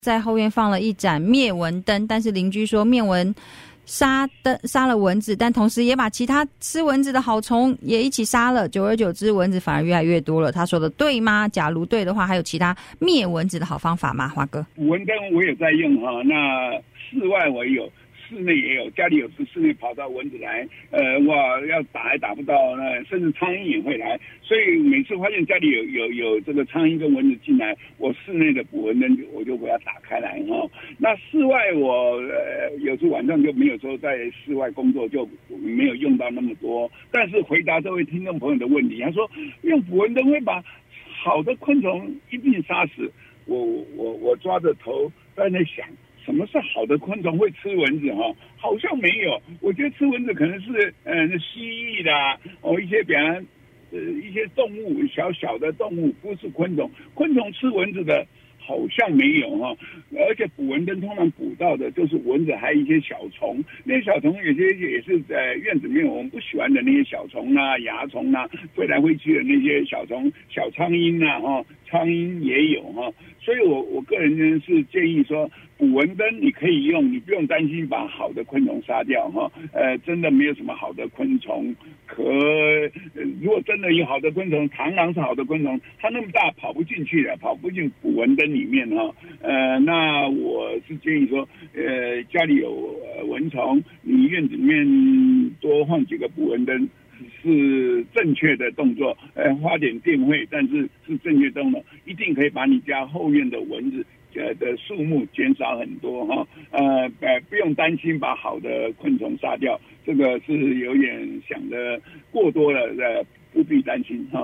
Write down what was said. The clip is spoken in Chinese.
在后院放了一盏灭蚊灯，但是邻居说灭蚊杀了蚊子，但同时也把其他吃蚊子的好虫也一起杀了，久而久之蚊子反而越来越多了。他说的对吗？假如对的话，还有其他灭蚊子的好方法吗？华哥， 捕蚊灯我也在用哈，那室外我也有，室内也有，家里有时室内跑到蚊子来，哇，要打还打不到，甚至苍蝇也会来，所以每次发现家里有这个苍蝇跟蚊子进来，我室内的捕蚊灯我就把它打开来哈。那室外我有时晚上就没有说在室外工作，就没有用到那么多。但是回答这位听众朋友的问题，他说用捕蚊灯会把好的昆虫一并杀死，我抓着头在那想。什么是好的昆虫会吃蚊子哈？好像没有，我觉得吃蚊子可能是蜥蜴啦，一些比方一些动物，小的动物，不是昆虫。昆虫吃蚊子的好像没有哈，而且捕蚊灯通常捕到的就是蚊子，还有一些小虫。那些小虫有些也是在院子里面我们不喜欢的那些小虫啊、蚜虫啊，飞来飞去的那些小虫、小苍蝇啊，苍蝇也有哈。所以我个人呢是建议说，捕蚊灯你可以用，你不用担心把好的昆虫杀掉哈。真的没有什么好的昆虫，如果真的有好的昆虫，螳螂是好的昆虫，它那么大跑不进去的，跑不进捕蚊灯里面哈。那我是建议说，家里有蚊虫，你院子里面多放几个捕蚊灯。是正确的动作，花点电费，但是是正确动作，一定可以把你家后院的蚊子的数目减少很多哈。不用担心把好的昆虫杀掉，这个是有点想的过多了，不必担心哈。